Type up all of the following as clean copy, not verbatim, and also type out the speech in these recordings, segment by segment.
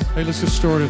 Hey, let's get started.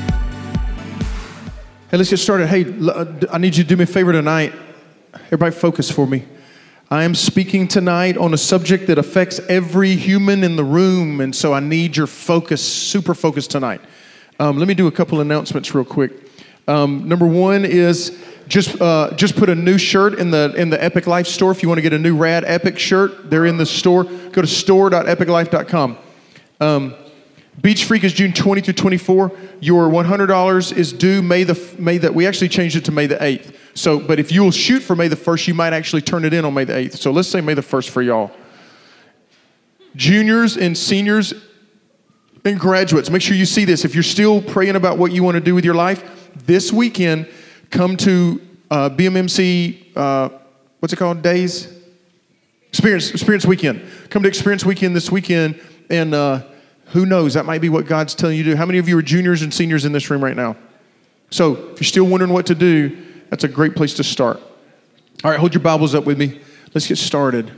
Hey, let's get started. Hey, I need you to do me a favor tonight. Everybody focus for me. I am speaking tonight on a subject that affects every human in the room, and so I need your focus, super focus tonight. Let me do a couple announcements real quick. Number one is just put a new shirt in the Epic Life store. If you want to get a new Rad Epic shirt, they're in the store. Go to store.epiclife.com. Beach Freak is June 20 through 24. Your $100 is due we actually changed it to May the 8th. So, but if you will shoot for May the 1st, you might actually turn it in on May the 8th. So let's say May the 1st for y'all. Juniors and seniors and graduates, make sure you see this. If you're still praying about what you want to do with your life, this weekend, come to BMMC, what's it called, days? Experience Weekend. Come to Experience Weekend this weekend, and who knows, that might be what God's telling you to do. How many of you are juniors and seniors in this room right now? So if you're still wondering what to do, that's a great place to start. All right, hold your Bibles up with me. Let's get started.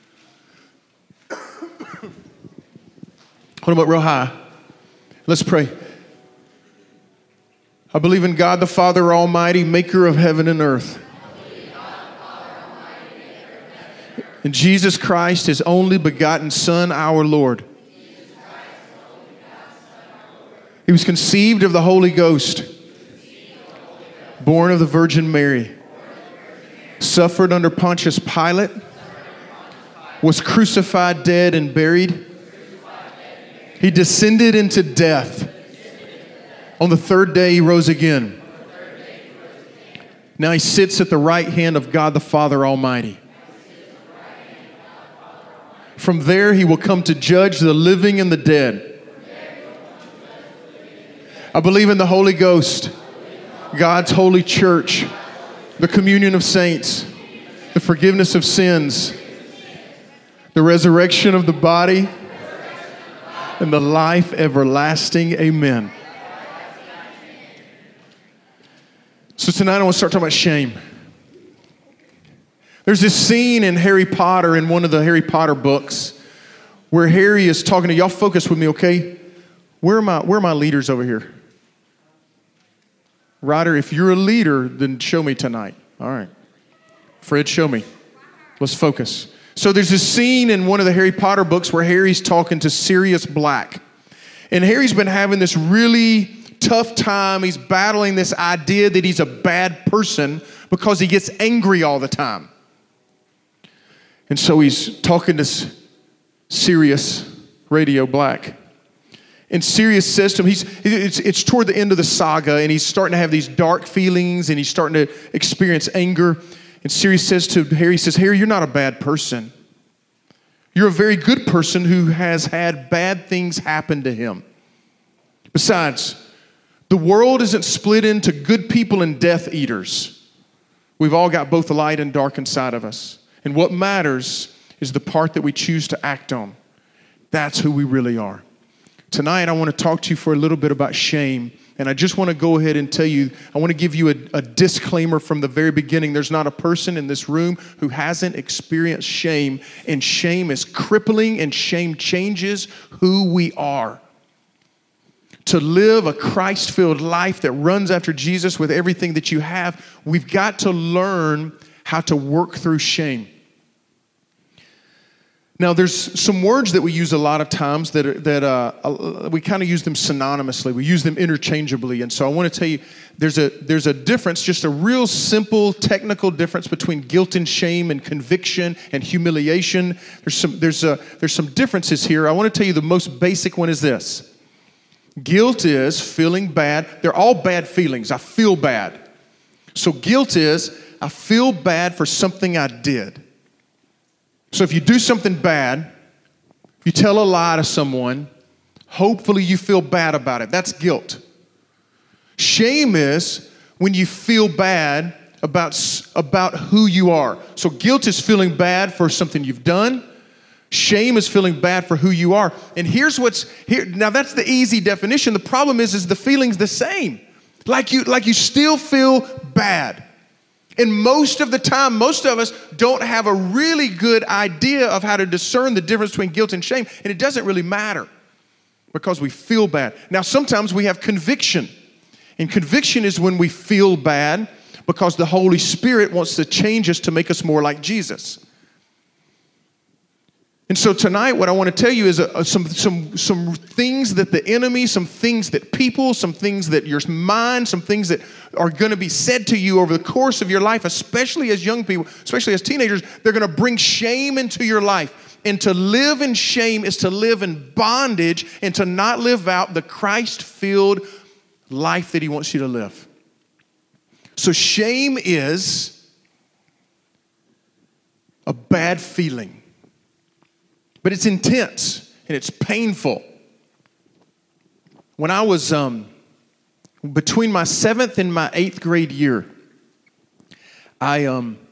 Hold them up real high. Let's pray. I believe in God the Father Almighty, maker of heaven and earth. And Jesus Christ, his only begotten Son, our Lord. He was conceived of the Holy Ghost, born of the Virgin Mary, suffered under Pontius Pilate, was crucified, dead, and buried. He descended into death. On the third day, he rose again. Now he sits at the right hand of God the Father Almighty. From there, he will come to judge the living and the dead. I believe in the Holy Ghost, God's holy church, the communion of saints, the forgiveness of sins, the resurrection of the body, and the life everlasting. Amen. So tonight I want to start talking about shame. There's this scene in Harry Potter, in one of the Harry Potter books, where Harry is talking to y'all. Focus with me, okay? Where are my leaders over here? Ryder, if you're a leader, then show me tonight. All right. Fred, show me. Let's focus. So there's this scene in one of the Harry Potter books where Harry's talking to Sirius Black. And Harry's been having this really tough time. He's battling this idea that he's a bad person because he gets angry all the time. And so he's talking to Sirius Radio Black. And Sirius says to him, it's toward the end of the saga, and he's starting to have these dark feelings, and he's starting to experience anger. And Sirius says to Harry, Harry, you're not a bad person. You're a very good person who has had bad things happen to him. Besides, the world isn't split into good people and Death Eaters. We've all got both light and dark inside of us. And what matters is the part that we choose to act on. That's who we really are. Tonight, I want to talk to you for a little bit about shame. And I just want to go ahead and tell you, I want to give you a disclaimer from the very beginning. There's not a person in this room who hasn't experienced shame. And shame is crippling, and shame changes who we are. To live a Christ-filled life that runs after Jesus with everything that you have, we've got to learn how to work through shame. Now, there's some words that we use a lot of times that we kind of use them synonymously. We use them interchangeably. And so I want to tell you, there's a difference, just a real simple technical difference between guilt and shame and conviction and humiliation. There's some differences here. I want to tell you the most basic one is this. Guilt is feeling bad. They're all bad feelings. I feel bad. So guilt is, I feel bad for something I did. So if you do something bad, if you tell a lie to someone, hopefully you feel bad about it. That's guilt. Shame is when you feel bad about who you are. So guilt is feeling bad for something you've done. Shame is feeling bad for who you are. And here's what's here. Now that's the easy definition. The problem is the feeling's the same. Like you still feel bad. And most of the time, most of us don't have a really good idea of how to discern the difference between guilt and shame, and it doesn't really matter. Because we feel bad. Now, sometimes we have conviction. And conviction is when we feel bad because the Holy Spirit wants to change us to make us more like Jesus. And so tonight, what I want to tell you is some things that the enemy, some things that people, some things that your mind, some things that are going to be said to you over the course of your life, especially as young people, especially as teenagers, they're going to bring shame into your life. And to live in shame is to live in bondage and to not live out the Christ-filled life that He wants you to live. So shame is a bad feeling. But it's intense and it's painful. When I was between my 7th and my 8th grade year, I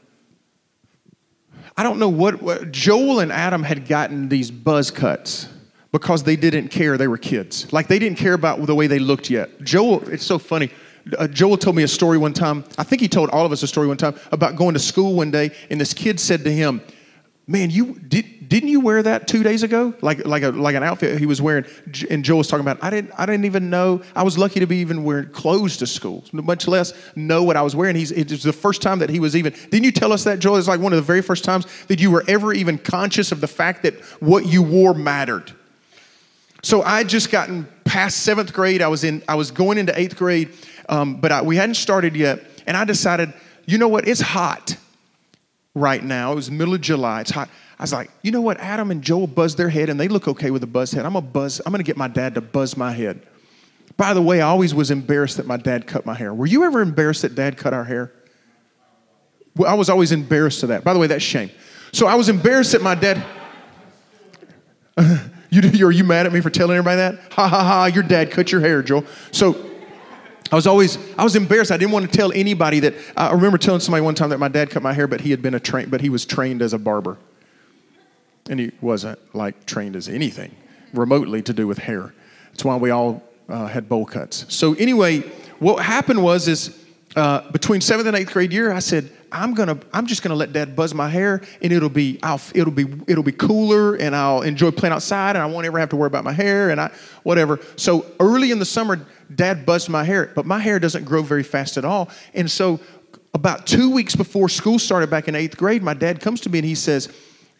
don't know what Joel and Adam had gotten these buzz cuts because they didn't care. They were kids. Like they didn't care about the way they looked yet. Joel, it's so funny. Joel told me a story one time. I think he told all of us a story one time about going to school one day, and this kid said to him, "Man, didn't you wear that 2 days ago? Like an outfit he was wearing." And Joel was talking about, I didn't even know. I was lucky to be even wearing clothes to school, much less know what I was wearing. It was the first time that he was even. Didn't you tell us that, Joel? It's like one of the very first times that you were ever even conscious of the fact that what you wore mattered. So I had just gotten past 7th grade. I was going into 8th grade, but we hadn't started yet. And I decided, you know what? It's hot right now. It was the middle of July. It's hot. I was like, you know what? Adam and Joel buzz their head, and they look okay with a buzz head. I'm going to get my dad to buzz my head. By the way, I always was embarrassed that my dad cut my hair. Were you ever embarrassed that Dad cut our hair? Well, I was always embarrassed of that. By the way, that's shame. So I was embarrassed that my dad... Are you mad at me for telling everybody that? Ha, ha, ha, your dad cut your hair, Joel. So... I was embarrassed. I didn't want to tell anybody that. I remember telling somebody one time that my dad cut my hair, but he was trained as a barber. And he wasn't like trained as anything remotely to do with hair. That's why we all had bowl cuts. So anyway, what happened was between 7th and 8th grade year, I said, I'm just gonna let Dad buzz my hair, and it'll be cooler, and I'll enjoy playing outside, and I won't ever have to worry about my hair, and whatever. So early in the summer, Dad buzzed my hair, but my hair doesn't grow very fast at all. And so about 2 weeks before school started back in 8th grade, my dad comes to me and he says,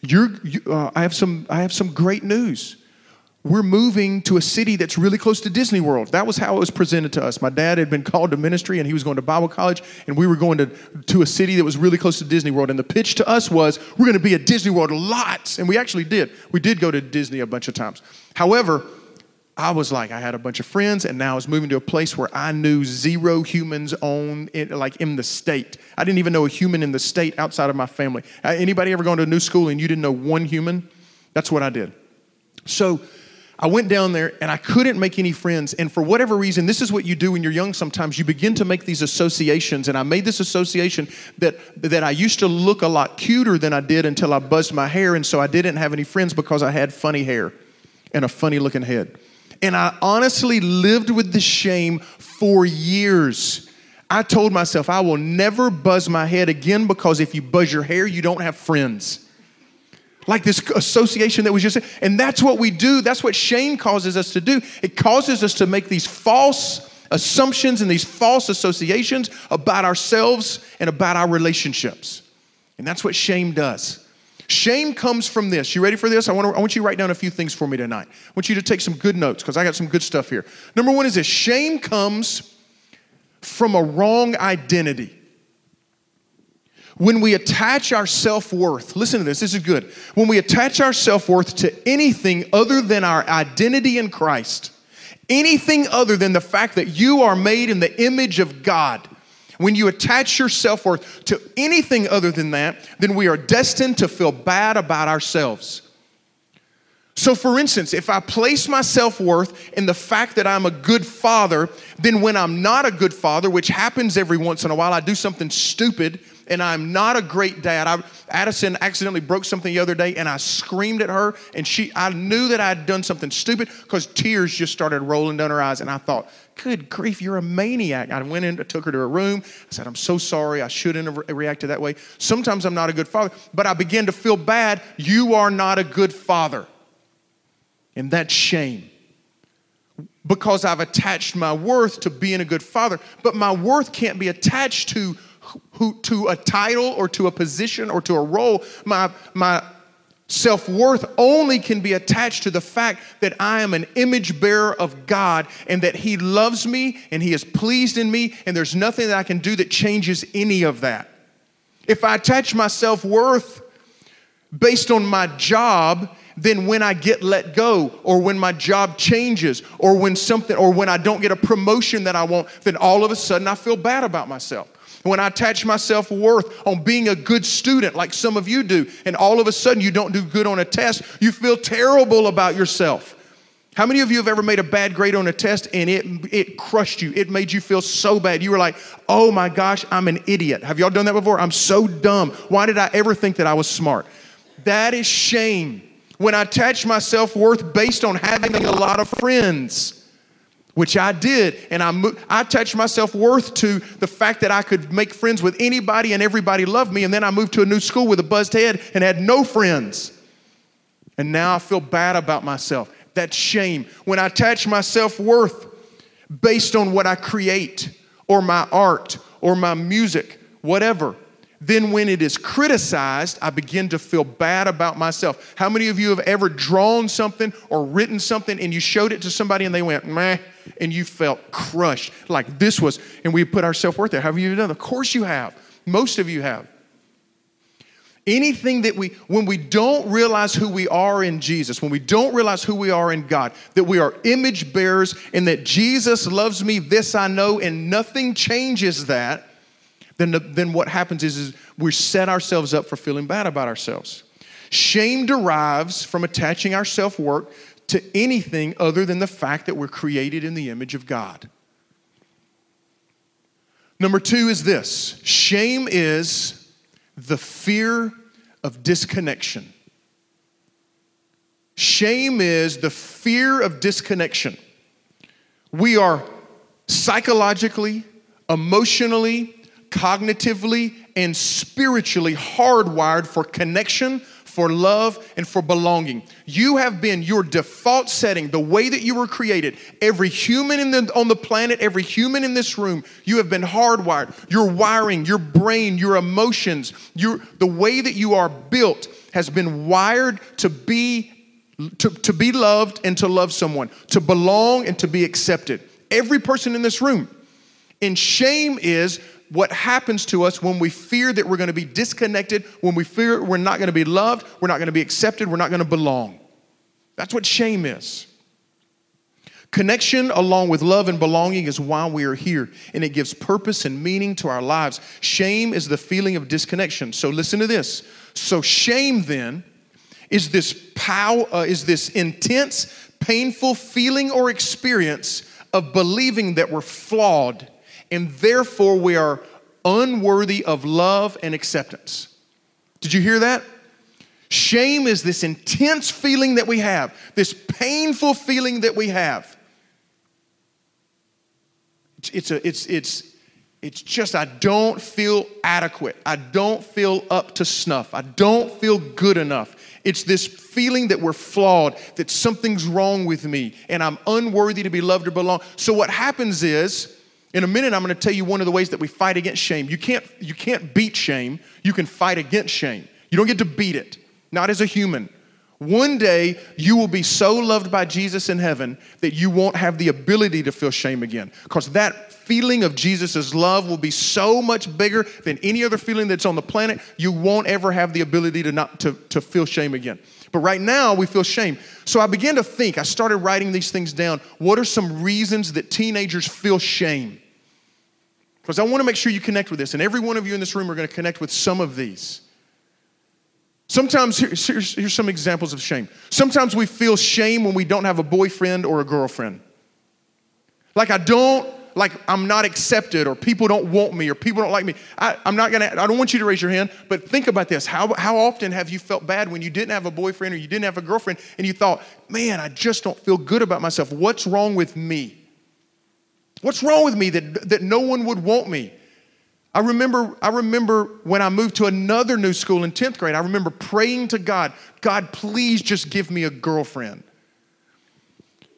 I have some great news. We're moving to a city that's really close to Disney World. That was how it was presented to us. My dad had been called to ministry, and he was going to Bible college, and we were going to a city that was really close to Disney World. And the pitch to us was, we're going to be at Disney World lots. And we actually did. We did go to Disney a bunch of times. However, I was like, I had a bunch of friends, and now I was moving to a place where I knew 0 humans in the state. I didn't even know a human in the state outside of my family. Anybody ever gone to a new school and you didn't know one human? That's what I did. So I went down there, and I couldn't make any friends. And for whatever reason, this is what you do when you're young sometimes. You begin to make these associations. And I made this association that I used to look a lot cuter than I did until I buzzed my hair. And so I didn't have any friends because I had funny hair and a funny looking head. And I honestly lived with the shame for years. I told myself, I will never buzz my head again, because if you buzz your hair, you don't have friends. Like this association that was just, and that's what we do. That's what shame causes us to do. It causes us to make these false assumptions and these false associations about ourselves and about our relationships. And that's what shame does. Shame comes from this. You ready for this? I want you to write down a few things for me tonight. I want you to take some good notes, because I got some good stuff here. Number one is this: shame comes from a wrong identity. When we attach our self-worth, listen to this is good. When we attach our self-worth to anything other than our identity in Christ, anything other than the fact that you are made in the image of God, when you attach your self-worth to anything other than that, then we are destined to feel bad about ourselves. So for instance, if I place my self-worth in the fact that I'm a good father, then when I'm not a good father, which happens every once in a while, I do something stupid and I'm not a great dad. Addison accidentally broke something the other day, and I screamed at her, and I knew that I had done something stupid because tears just started rolling down her eyes, and I thought, good grief, you're a maniac. I went in, I took her to her room. I said, I'm so sorry. I shouldn't have reacted that way. Sometimes I'm not a good father, but I began to feel bad. You are not a good father. And that's shame. because I've attached my worth to being a good father. But my worth can't be attached to a title or to a position or to a role. My self-worth only can be attached to the fact that I am an image bearer of God and that He loves me and He is pleased in me, and there's nothing that I can do that changes any of that. If I attach my self-worth based on my job, then when I get let go, or when my job changes, or when I don't get a promotion that I want, then all of a sudden I feel bad about myself. When I attach my self-worth on being a good student, like some of you do, and all of a sudden you don't do good on a test, you feel terrible about yourself. How many of you have ever made a bad grade on a test and it crushed you? It made you feel so bad. You were like, oh my gosh, I'm an idiot. Have y'all done that before? I'm so dumb. Why did I ever think that I was smart? That is shame. When I attach my self-worth based on having a lot of friends, which I did, and I attached my self-worth to the fact that I could make friends with anybody and everybody loved me, and then I moved to a new school with a buzzed head and had no friends. And now I feel bad about myself. That's shame. When I attach my self-worth based on what I create, or my art, or my music, whatever, then when it is criticized, I begin to feel bad about myself. How many of you have ever drawn something or written something and you showed it to somebody and they went, meh, and you felt crushed like this was, and we put our self-worth there? Have you done that? Of course you have. Most of you have. Anything that when we don't realize who we are in Jesus, when we don't realize who we are in God, that we are image bearers and that Jesus loves me, this I know, and nothing changes that, then what happens is we set ourselves up for feeling bad about ourselves. Shame derives from attaching our self-worth to anything other than the fact that we're created in the image of God. Number 2 is this. Shame is the fear of disconnection. Shame is the fear of disconnection. We are psychologically, emotionally, cognitively, and spiritually hardwired for connection, for love, and for belonging. You have been your default setting, the way that you were created. Every human on the planet, every human in this room, you have been hardwired. Your wiring, your brain, your emotions, the way that you are built has been wired to be loved and to love someone, to belong and to be accepted. Every person in this room. And shame is what happens to us when we fear that we're going to be disconnected, when we fear we're not going to be loved, we're not going to be accepted, we're not going to belong. That's what shame is. Connection along with love and belonging is why we are here, and it gives purpose and meaning to our lives. Shame is the feeling of disconnection. So listen to this. So shame then is this intense, painful feeling or experience of believing that we're flawed, and therefore we are unworthy of love and acceptance. Did you hear that? Shame is this intense feeling that we have, this painful feeling that we have. It's just I don't feel adequate. I don't feel up to snuff. I don't feel good enough. It's this feeling that we're flawed, that something's wrong with me, and I'm unworthy to be loved or belong. So what happens is, in a minute, I'm going to tell you one of the ways that we fight against shame. You can't beat shame. You can fight against shame. You don't get to beat it, not as a human. One day, you will be so loved by Jesus in heaven that you won't have the ability to feel shame again, because that feeling of Jesus' love will be so much bigger than any other feeling that's on the planet. You won't ever have the ability to feel shame again. But right now, we feel shame. So I began to think, I started writing these things down. What are some reasons that teenagers feel shame? Because I want to make sure you connect with this. And every one of you in this room are going to connect with some of these. Sometimes, here's some examples of shame. Sometimes we feel shame when we don't have a boyfriend or a girlfriend. Like I'm not accepted, or people don't want me, or people don't like me. I don't want you to raise your hand, but think about this. How often have you felt bad when you didn't have a boyfriend or you didn't have a girlfriend and you thought, man, I just don't feel good about myself. What's wrong with me? What's wrong with me that no one would want me? I remember when I moved to another new school in 10th grade, I remember praying to God, God, please just give me a girlfriend.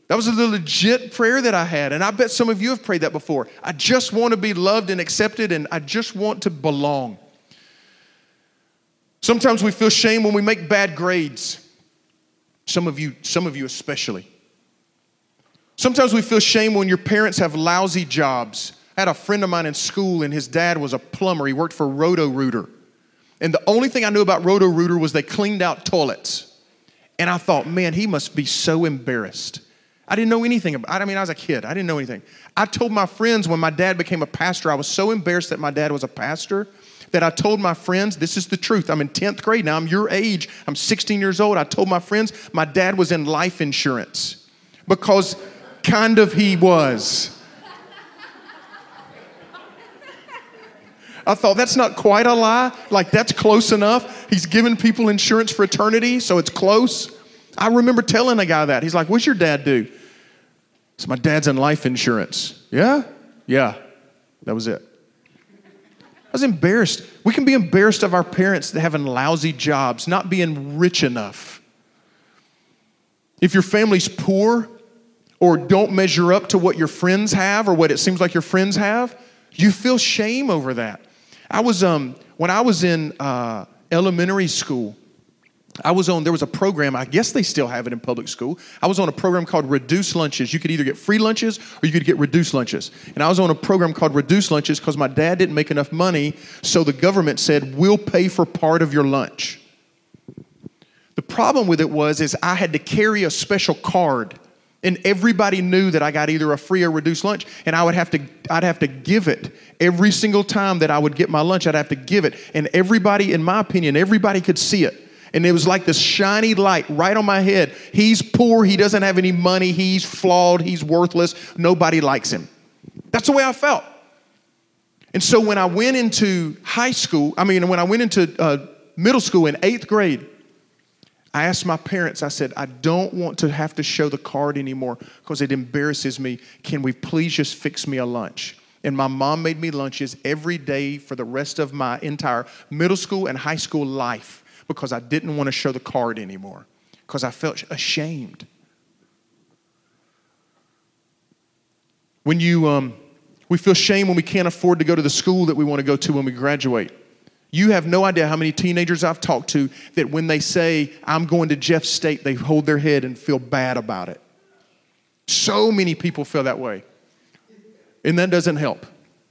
That was a legit prayer that I had, and I bet some of you have prayed that before. I just want to be loved and accepted, and I just want to belong. Sometimes we feel shame when we make bad grades. Some of you especially. Sometimes we feel shame when your parents have lousy jobs. I had a friend of mine in school, and his dad was a plumber. He worked for Roto-Rooter. And the only thing I knew about Roto-Rooter was they cleaned out toilets. And I thought, man, he must be so embarrassed. I didn't know anything about it. I mean, I was a kid. I didn't know anything. I told my friends when my dad became a pastor, I was so embarrassed that my dad was a pastor that I told my friends, this is the truth. I'm in 10th grade now. I'm your age. I'm 16 years old. I told my friends my dad was in life insurance because kind of he was. I thought, that's not quite a lie. Like, that's close enough. He's giving people insurance for eternity, so it's close. I remember telling a guy that. He's like, what's your dad do? So my dad's in life insurance. Yeah? Yeah. That was it. I was embarrassed. We can be embarrassed of our parents having lousy jobs, not being rich enough. If your family's poor or don't measure up to what your friends have or what it seems like your friends have, you feel shame over that. I was when I was in elementary school, there was a program, I guess they still have it in public school. I was on a program called Reduced Lunches. You could either get free lunches or you could get reduced lunches. And I was on a program called Reduced Lunches because my dad didn't make enough money, so the government said, we'll pay for part of your lunch. The problem with it is I had to carry a special card, and everybody knew that I got either a free or reduced lunch, and I'd have to give it every single time that I would get my lunch. I'd have to give it, and everybody, in my opinion, everybody could see it. And it was like this shiny light right on my head. He's poor. He doesn't have any money. He's flawed. He's worthless. Nobody likes him. That's the way I felt. And so when I went into when I went into middle school in 8th grade, I asked my parents, I said, I don't want to have to show the card anymore because it embarrasses me. Can we please just fix me a lunch? And my mom made me lunches every day for the rest of my entire middle school and high school life, because I didn't want to show the card anymore, because I felt ashamed. We feel shame when we can't afford to go to the school that we want to go to when we graduate. You have no idea how many teenagers I've talked to that when they say, I'm going to Jeff State, they hold their head and feel bad about it. So many people feel that way. And that doesn't help.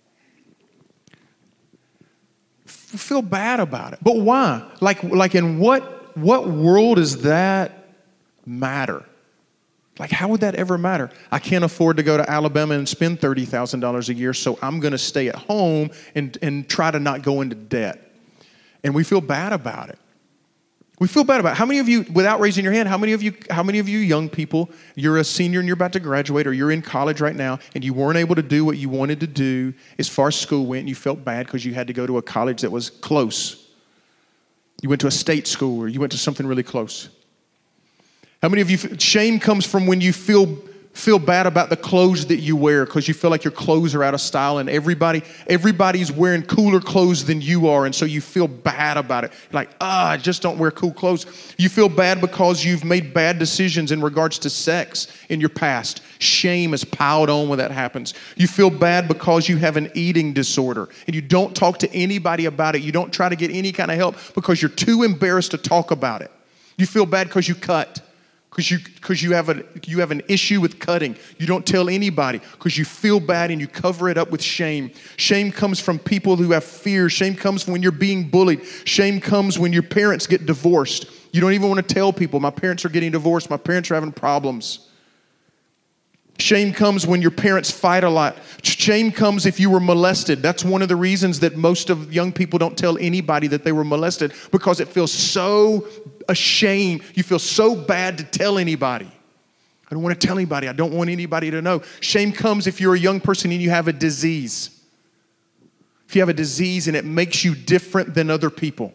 Feel bad about it. But why? Like in what world does that matter? Like, how would that ever matter? I can't afford to go to Alabama and spend $30,000 a year, so I'm going to stay at home and try to not go into debt. And we feel bad about it. We feel bad about it. How many of you, without raising your hand, how many of you young people, you're a senior and you're about to graduate, or you're in college right now and you weren't able to do what you wanted to do as far as school went, and you felt bad because you had to go to a college that was close? You went to a state school, or you went to something really close. How many of you, shame comes from when you feel bad about the clothes that you wear because you feel like your clothes are out of style, and everybody's wearing cooler clothes than you are, and so you feel bad about it. You're like, I just don't wear cool clothes. You feel bad because you've made bad decisions in regards to sex in your past. Shame is piled on when that happens. You feel bad because you have an eating disorder and you don't talk to anybody about it. You don't try to get any kind of help because you're too embarrassed to talk about it. You feel bad because you cut. Because you have an issue with cutting. You don't tell anybody because you feel bad and you cover it up with shame. Shame comes from people who have fear. Shame comes when you're being bullied. Shame comes when your parents get divorced. You don't even want to tell people, my parents are getting divorced. My parents are having problems. Shame comes when your parents fight a lot. Shame comes if you were molested. That's one of the reasons that most of young people don't tell anybody that they were molested, because it feels so ashamed. You feel so bad to tell anybody. I don't want to tell anybody. I don't want anybody to know. Shame comes if you're a young person and you have a disease. If you have a disease and it makes you different than other people.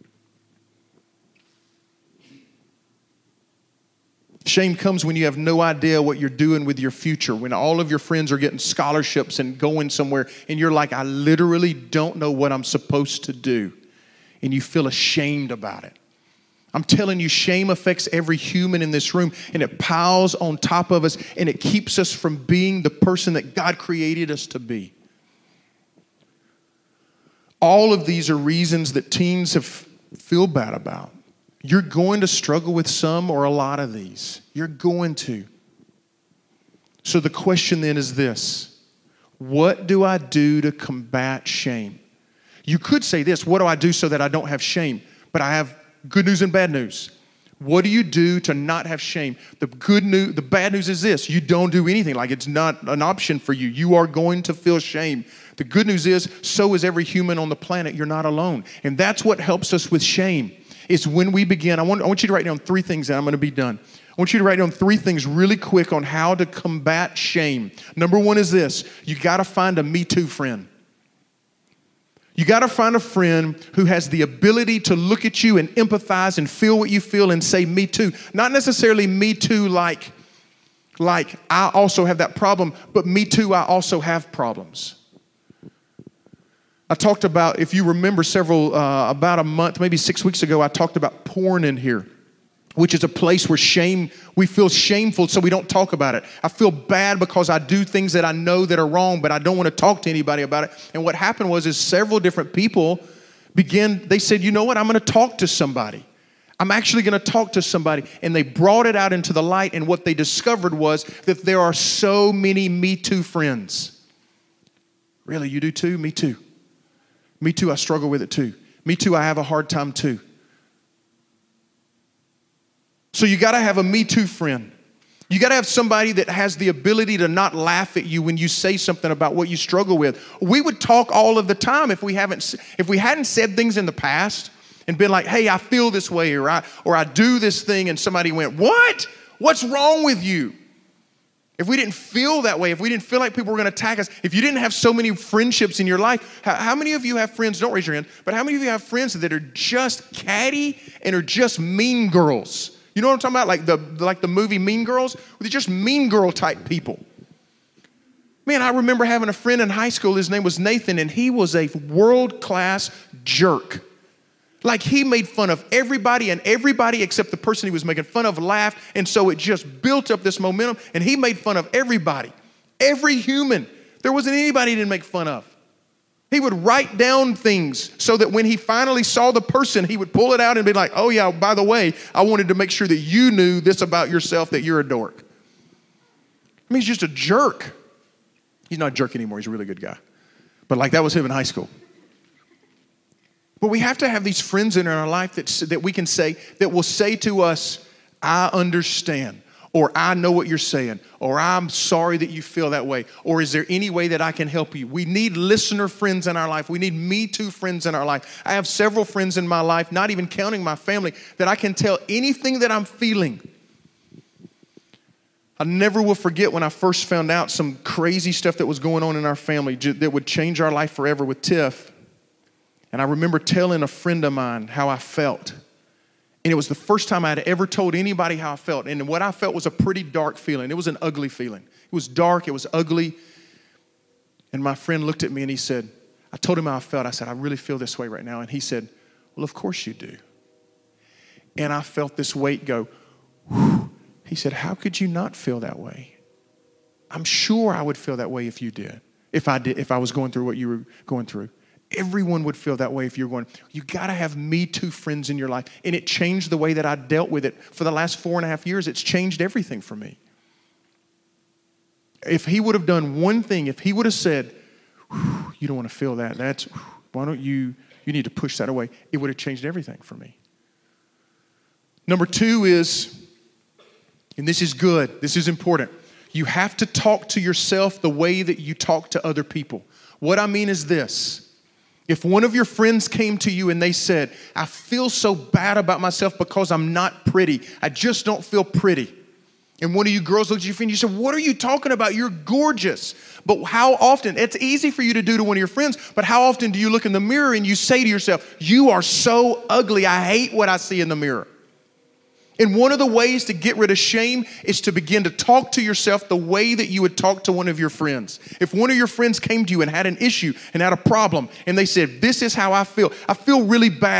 Shame comes when you have no idea what you're doing with your future, when all of your friends are getting scholarships and going somewhere, and you're like, I literally don't know what I'm supposed to do, and you feel ashamed about it. I'm telling you, shame affects every human in this room, and it piles on top of us, and it keeps us from being the person that God created us to be. All of these are reasons that teens feel bad about. You're going to struggle with some or a lot of these. You're going to. So the question then is this: what do I do to combat shame? You could say this: what do I do so that I don't have shame? But I have good news and bad news. What do you do to not have shame? The bad news is this: you don't do anything. Like, it's not an option for you. You are going to feel shame. The good news is, so is every human on the planet. You're not alone. And that's what helps us with shame, is when we begin. I want you to write down 3 things, and I'm going to be done. I want you to write down 3 things really quick on how to combat shame. Number 1 is this: you got to find a Me Too friend. You got to find a friend who has the ability to look at you and empathize and feel what you feel and say, me too. Not necessarily me too like I also have that problem, but me too, I also have problems. I talked about, if you remember about a month, maybe 6 weeks ago, I talked about porn in here, which is a place where we feel shameful, so we don't talk about it. I feel bad because I do things that I know that are wrong, but I don't want to talk to anybody about it. And what happened is several different people they said, you know what, I'm going to talk to somebody. I'm actually going to talk to somebody. And they brought it out into the light, and what they discovered was that there are so many Me Too friends. Really, you do too? Me too. Me too, I struggle with it too. Me too, I have a hard time too. So you got to have a Me Too friend. You got to have somebody that has the ability to not laugh at you when you say something about what you struggle with. We would talk all of the time if we hadn't said things in the past and been like, hey, I feel this way, or I do this thing, and somebody went, what? What's wrong with you? If we didn't feel that way, if we didn't feel like people were going to attack us, if you didn't have so many friendships in your life, how many of you have friends, don't raise your hand, but how many of you have friends that are just catty and are just mean girls? You know what I'm talking about? Like the movie Mean Girls? They're just mean girl type people. Man, I remember having a friend in high school. His name was Nathan, and he was a world-class jerk. Like, he made fun of everybody, and everybody except the person he was making fun of laughed, and so it just built up this momentum, and he made fun of everybody. Every human. There wasn't anybody he didn't make fun of. He would write down things so that when he finally saw the person, he would pull it out and be like, oh yeah, by the way, I wanted to make sure that you knew this about yourself, that you're a dork. I mean, he's just a jerk. He's not a jerk anymore. He's a really good guy. But like, that was him in high school. But we have to have these friends in our life that we can say, that will say to us, I understand, or I know what you're saying, or I'm sorry that you feel that way, or is there any way that I can help you? We need listener friends in our life. We need Me Too friends in our life. I have several friends in my life, not even counting my family, that I can tell anything that I'm feeling. I never will forget when I first found out some crazy stuff that was going on in our family that would change our life forever with Tiff. And I remember telling a friend of mine how I felt. And it was the first time I had ever told anybody how I felt. And what I felt was a pretty dark feeling. It was an ugly feeling. It was dark. It was ugly. And my friend looked at me and he said, I told him how I felt. I said, I really feel this way right now. And he said, well, of course you do. And I felt this weight go, whew. He said, how could you not feel that way? I'm sure I would feel that way if you did. If I was going through what you were going through. Everyone would feel that way if you're going. You got to have Me Too friends in your life. And it changed the way that I dealt with it. For the last 4.5 years, it's changed everything for me. If he would have done one thing, if he would have said, you don't want to feel that, why don't you need to push that away, it would have changed everything for me. Number 2 is, and this is good, this is important, you have to talk to yourself the way that you talk to other people. What I mean is this. If one of your friends came to you and they said, I feel so bad about myself because I'm not pretty. I just don't feel pretty. And one of you girls looked at you and you said, what are you talking about? You're gorgeous. But how often, it's easy for you to do to one of your friends, but how often do you look in the mirror and you say to yourself, you are so ugly. I hate what I see in the mirror. And one of the ways to get rid of shame is to begin to talk to yourself the way that you would talk to one of your friends. If one of your friends came to you and had an issue and had a problem and they said, this is how I feel really bad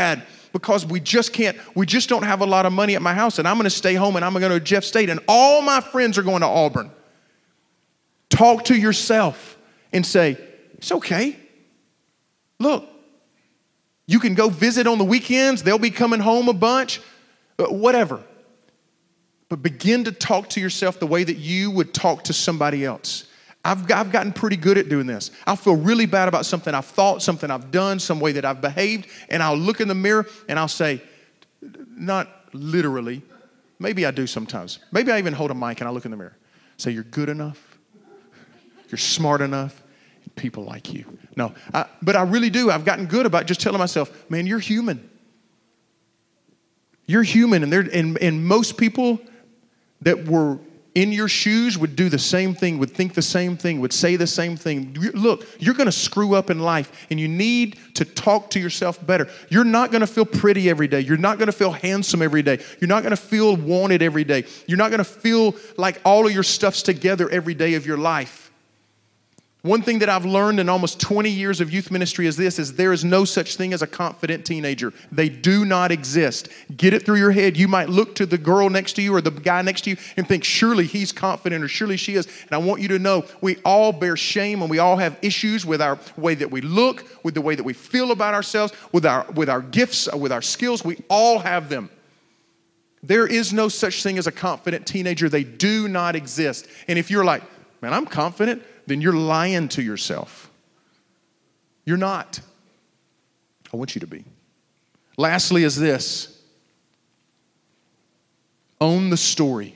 because we just don't have a lot of money at my house, and I'm going to stay home and I'm going to go to Jeff State, and all my friends are going to Auburn. Talk to yourself and say, it's okay. Look, you can go visit on the weekends. They'll be coming home a bunch, whatever. But begin to talk to yourself the way that you would talk to somebody else. I've gotten pretty good at doing this. I'll feel really bad about something I've thought, something I've done, some way that I've behaved, and I'll look in the mirror and I'll say, not literally, maybe I do sometimes. Maybe I even hold a mic and I look in the mirror. Say, you're good enough. You're smart enough. And people like you. No, but I really do. I've gotten good about just telling myself, man, you're human. You're human. And most people that were in your shoes would do the same thing, would think the same thing, would say the same thing. Look, you're going to screw up in life, and you need to talk to yourself better. You're not going to feel pretty every day. You're not going to feel handsome every day. You're not going to feel wanted every day. You're not going to feel like all of your stuff's together every day of your life. One thing that I've learned in almost 20 years of youth ministry is there is no such thing as a confident teenager. They do not exist. Get it through your head. You might look to the girl next to you or the guy next to you and think, surely he's confident or surely she is. And I want you to know we all bear shame and we all have issues with our way that we look, with the way that we feel about ourselves, with our gifts, with our skills. We all have them. There is no such thing as a confident teenager. They do not exist. And if you're like, man, I'm confident, then you're lying to yourself. You're not. I want you to be. Lastly is this. Own the story.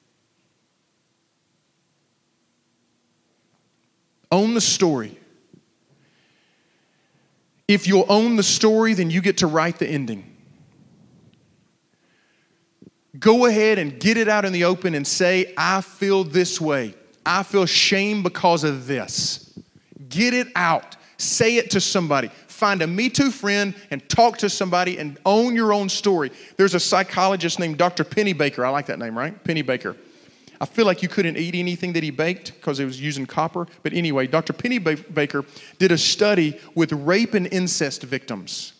Own the story. If you'll own the story, then you get to write the ending. Go ahead and get it out in the open and say, I feel this way. I feel shame because of this. Get it out. Say it to somebody. Find a Me Too friend and talk to somebody and own your own story. There's a psychologist named Dr. Pennebaker. I like that name, right? Pennebaker. I feel like you couldn't eat anything that he baked because it was using copper. But anyway, Dr. Pennebaker did a study with rape and incest victims.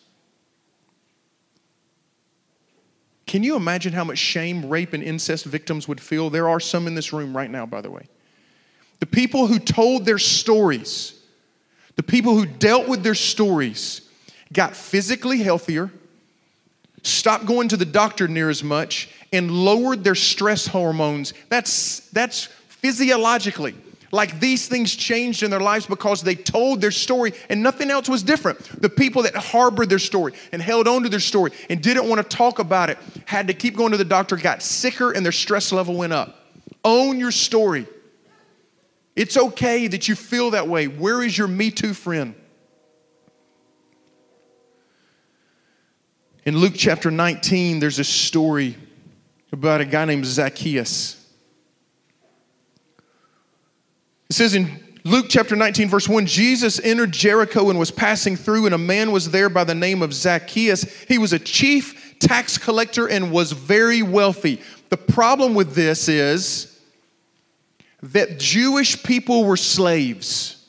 Can you imagine how much shame rape and incest victims would feel? There are some in this room right now, by the way. The people who told their stories, the people who dealt with their stories got physically healthier, stopped going to the doctor near as much, and lowered their stress hormones. That's physiologically. Like these things changed in their lives because they told their story and nothing else was different. The people that harbored their story and held on to their story and didn't want to talk about it, had to keep going to the doctor, got sicker, and their stress level went up. Own your story. It's okay that you feel that way. Where is your Me Too friend? In Luke chapter 19, there's a story about a guy named Zacchaeus. It says in Luke chapter 19, verse 1, Jesus entered Jericho and was passing through, and a man was there by the name of Zacchaeus. He was a chief tax collector and was very wealthy. The problem with this is that Jewish people were slaves.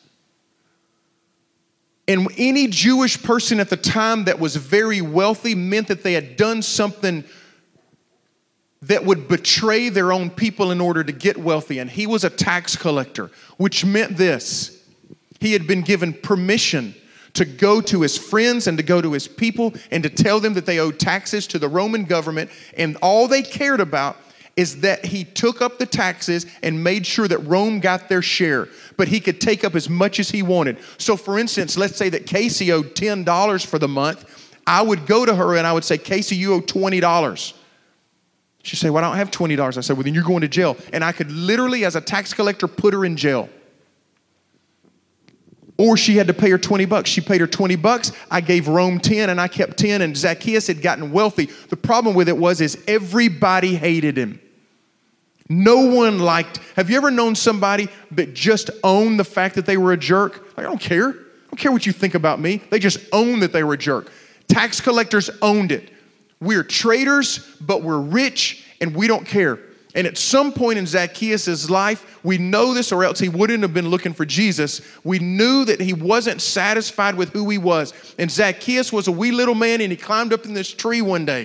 And any Jewish person at the time that was very wealthy meant that they had done something that would betray their own people in order to get wealthy. And he was a tax collector, which meant this. He had been given permission to go to his friends and to go to his people and to tell them that they owed taxes to the Roman government. And all they cared about is that he took up the taxes and made sure that Rome got their share. But he could take up as much as he wanted. So for instance, let's say that Casey owed $10 for the month. I would go to her and I would say, Casey, you owe $20. She'd say, well, I don't have $20. I said, well, then you're going to jail. And I could literally, as a tax collector, put her in jail. Or she had to pay her $20. She paid her $20. I gave Rome 10 and I kept 10. And Zacchaeus had gotten wealthy. The problem with it was everybody hated him. No one liked. Have you ever known somebody that just owned the fact that they were a jerk? Like, I don't care. I don't care what you think about me. They just owned that they were a jerk. Tax collectors owned it. We're traitors, but we're rich and we don't care. And at some point in Zacchaeus' life, we know this or else he wouldn't have been looking for Jesus. We knew that he wasn't satisfied with who he was. And Zacchaeus was a wee little man, and he climbed up in this tree one day.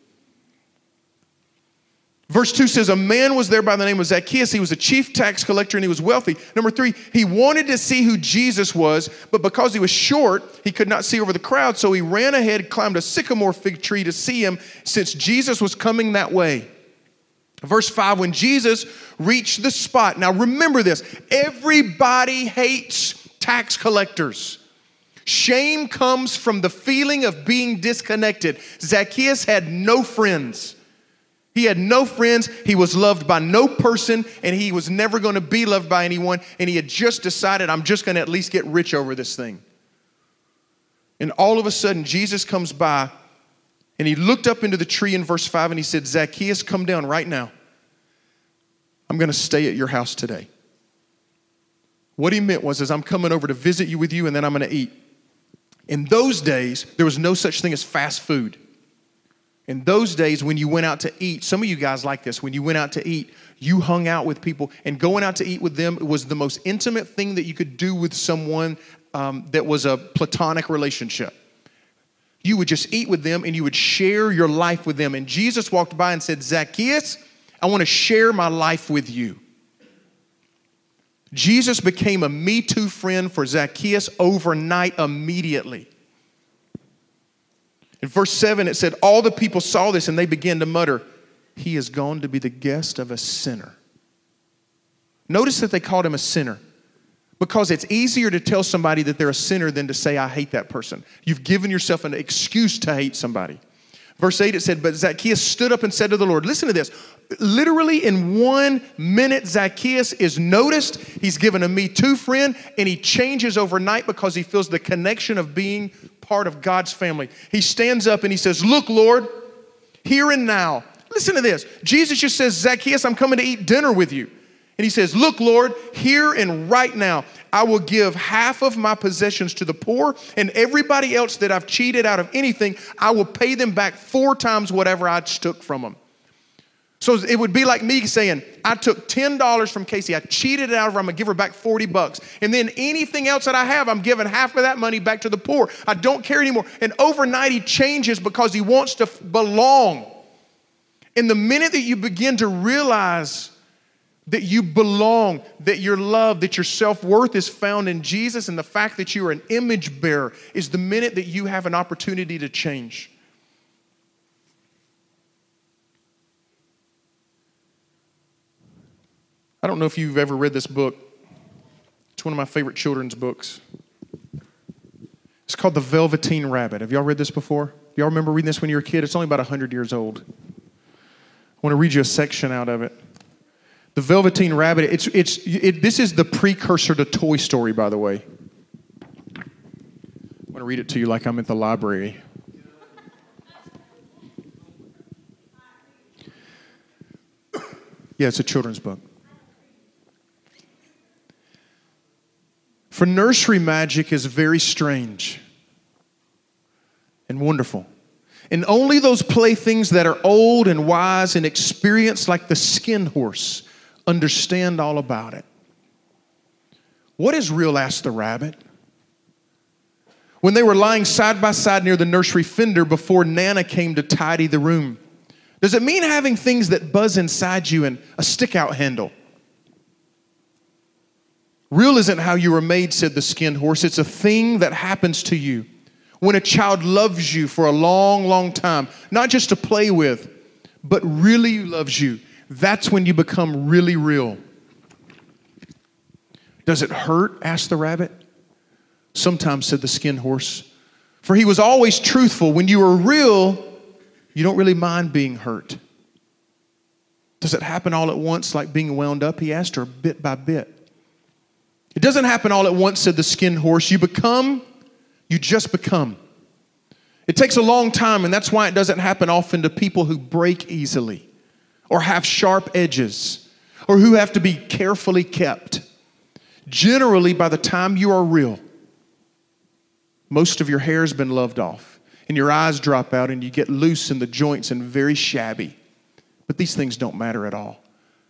Verse 2 says, a man was there by the name of Zacchaeus. He was a chief tax collector and he was wealthy. Number 3, he wanted to see who Jesus was, but because he was short, he could not see over the crowd. So he ran ahead, climbed a sycamore fig tree to see him, since Jesus was coming that way. Verse 5, when Jesus reached the spot. Now remember this, everybody hates tax collectors. Shame comes from the feeling of being disconnected. Zacchaeus had no friends. He had no friends. He was loved by no person, and he was never going to be loved by anyone. And he had just decided, I'm just going to at least get rich over this thing. And all of a sudden, Jesus comes by, and he looked up into the tree in verse 5, and he said, Zacchaeus, come down right now. I'm going to stay at your house today. What he meant was, I'm coming over to visit you with you, and then I'm going to eat. In those days, there was no such thing as fast food. In those days, when you went out to eat, some of you guys like this, when you went out to eat, you hung out with people, and going out to eat with them was the most intimate thing that you could do with someone that was a platonic relationship. You would just eat with them, and you would share your life with them. And Jesus walked by and said, Zacchaeus, I want to share my life with you. Jesus became a Me Too friend for Zacchaeus overnight, immediately. In verse 7, it said, all the people saw this and they began to mutter, he is gone to be the guest of a sinner. Notice that they called him a sinner, because it's easier to tell somebody that they're a sinner than to say, I hate that person. You've given yourself an excuse to hate somebody. Verse 8, it said, but Zacchaeus stood up and said to the Lord, listen to this. Literally in 1 minute, Zacchaeus is noticed. He's given a Me Too friend, and he changes overnight because he feels the connection of being part of God's family. He stands up and he says, look, Lord, here and now. Listen to this. Jesus just says, Zacchaeus, I'm coming to eat dinner with you. And he says, look, Lord, here and right now, I will give half of my possessions to the poor, and everybody else that I've cheated out of anything, I will pay them back 4 times whatever I took from them. So it would be like me saying, I took $10 from Casey. I cheated it out of her. I'm going to give her back $40. And then anything else that I have, I'm giving half of that money back to the poor. I don't care anymore. And overnight he changes because he wants to belong. And the minute that you begin to realize that you belong, that your love, that your self-worth is found in Jesus, and the fact that you are an image bearer is the minute that you have an opportunity to change. I don't know if you've ever read this book. It's one of my favorite children's books. It's called The Velveteen Rabbit. Have y'all read this before? Y'all remember reading this when you were a kid? It's only about 100 years old. I want to read you a section out of it. The Velveteen Rabbit, this is the precursor to Toy Story, by the way. I want to read it to you like I'm at the library. Yeah, it's a children's book. For nursery magic is very strange and wonderful. And only those playthings that are old and wise and experienced, like the skin horse, understand all about it. What is real? Asked the rabbit. When they were lying side by side near the nursery fender before Nana came to tidy the room. Does it mean having things that buzz inside you and a stick-out handle? Real isn't how you were made, said the skin horse. It's a thing that happens to you when a child loves you for a long, long time, not just to play with, but really loves you. That's when you become really real. Does it hurt? Asked the rabbit. Sometimes, said the skin horse. For he was always truthful. When you are real, you don't really mind being hurt. Does it happen all at once like being wound up? He asked her, bit by bit. It doesn't happen all at once, said the skin horse. You just become. It takes a long time, and that's why it doesn't happen often to people who break easily or have sharp edges or who have to be carefully kept. Generally, by the time you are real, most of your hair has been loved off and your eyes drop out and you get loose in the joints and very shabby. But these things don't matter at all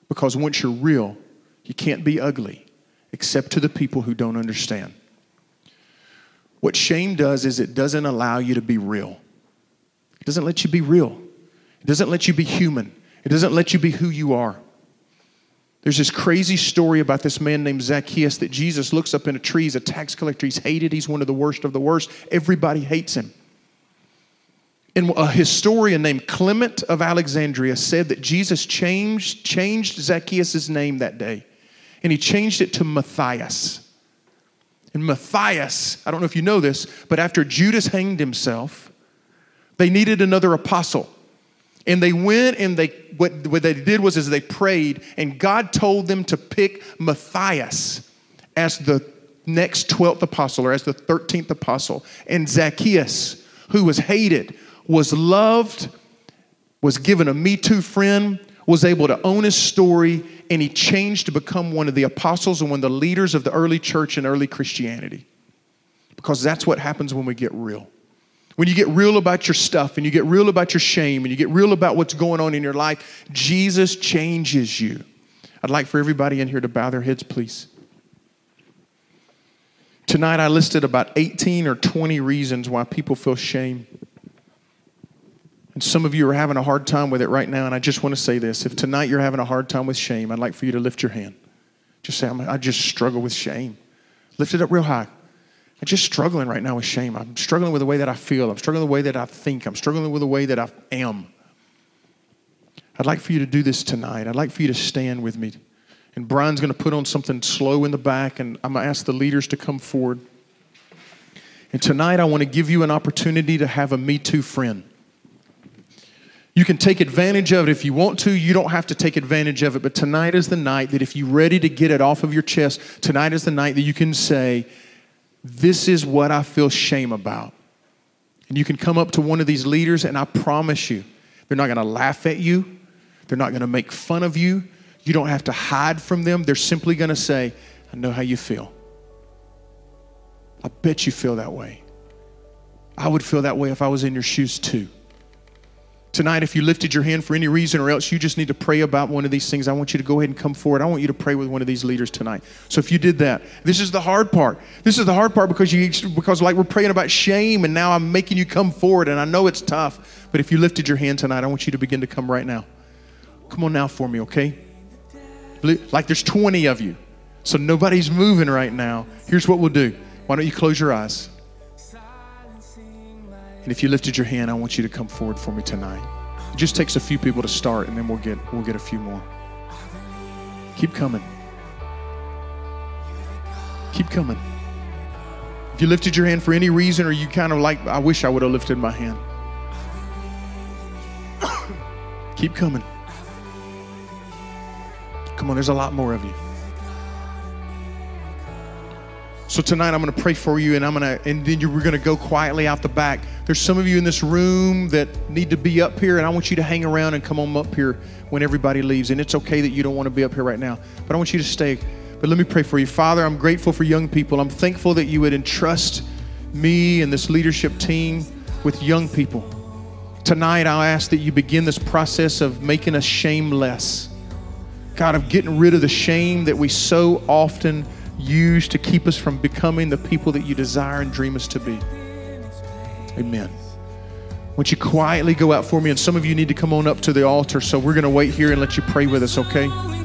Because once you're real, you can't be ugly, except to the people who don't understand. What shame does is it doesn't allow you to be real. It doesn't let you be real. It doesn't let you be human. It doesn't let you be who you are. There's this crazy story about this man named Zacchaeus that Jesus looks up in a tree. He's a tax collector. He's hated. He's one of the worst of the worst. Everybody hates him. And a historian named Clement of Alexandria said that Jesus changed Zacchaeus' name that day. And he changed it to Matthias. And Matthias, I don't know if you know this, but after Judas hanged himself, they needed another apostle. And they went and what they did was they prayed, and God told them to pick Matthias as the next 12th apostle, or as the 13th apostle. And Zacchaeus, who was hated, was loved, was given a Me Too friend, was able to own his story, and he changed to become one of the apostles and one of the leaders of the early church and early Christianity. Because that's what happens when we get real. When you get real about your stuff, and you get real about your shame, and you get real about what's going on in your life, Jesus changes you. I'd like for everybody in here to bow their heads, please. Tonight I listed about 18 or 20 reasons why people feel shame. And some of you are having a hard time with it right now, and I just want to say this. If tonight you're having a hard time with shame, I'd like for you to lift your hand. Just say, I just struggle with shame. Lift it up real high. I'm just struggling right now with shame. I'm struggling with the way that I feel. I'm struggling with the way that I think. I'm struggling with the way that I am. I'd like for you to do this tonight. I'd like for you to stand with me. And Brian's going to put on something slow in the back, and I'm going to ask the leaders to come forward. And tonight I want to give you an opportunity to have a Me Too friend. You can take advantage of it if you want to. You don't have to take advantage of it. But tonight is the night that if you're ready to get it off of your chest, tonight is the night that you can say, this is what I feel shame about. And you can come up to one of these leaders, and I promise you, they're not going to laugh at you. They're not going to make fun of you. You don't have to hide from them. They're simply going to say, I know how you feel. I bet you feel that way. I would feel that way if I was in your shoes too. Tonight, if you lifted your hand for any reason, or else you just need to pray about one of these things, I want you to go ahead and come forward. I want you to pray with one of these leaders tonight. So if you did that, this is the hard part. This is the hard part because like we're praying about shame, and now I'm making you come forward, and I know it's tough. But if you lifted your hand tonight, I want you to begin to come right now. Come on now for me, okay? Like there's 20 of you. So nobody's moving right now. Here's what we'll do. Why don't you close your eyes? And if you lifted your hand, I want you to come forward for me tonight. It just takes a few people to start, and then we'll get a few more. Keep coming. Keep coming. If you lifted your hand for any reason, or you kind of like, I wish I would have lifted my hand. Keep coming. Come on, there's a lot more of you. So tonight I'm going to pray for you, and then we're going to go quietly out the back. There's some of you in this room that need to be up here, and I want you to hang around and come on up here when everybody leaves. And it's okay that you don't want to be up here right now, but I want you to stay. But let me pray for you. Father, I'm grateful for young people. I'm thankful that you would entrust me and this leadership team with young people. Tonight I'll ask that you begin this process of making us shameless. God, of getting rid of the shame that we so often use to keep us from becoming the people that you desire and dream us to be. Amen. Won't you quietly go out for me? And some of you need to come on up to the altar, so we're going to wait here and let you pray with us, okay?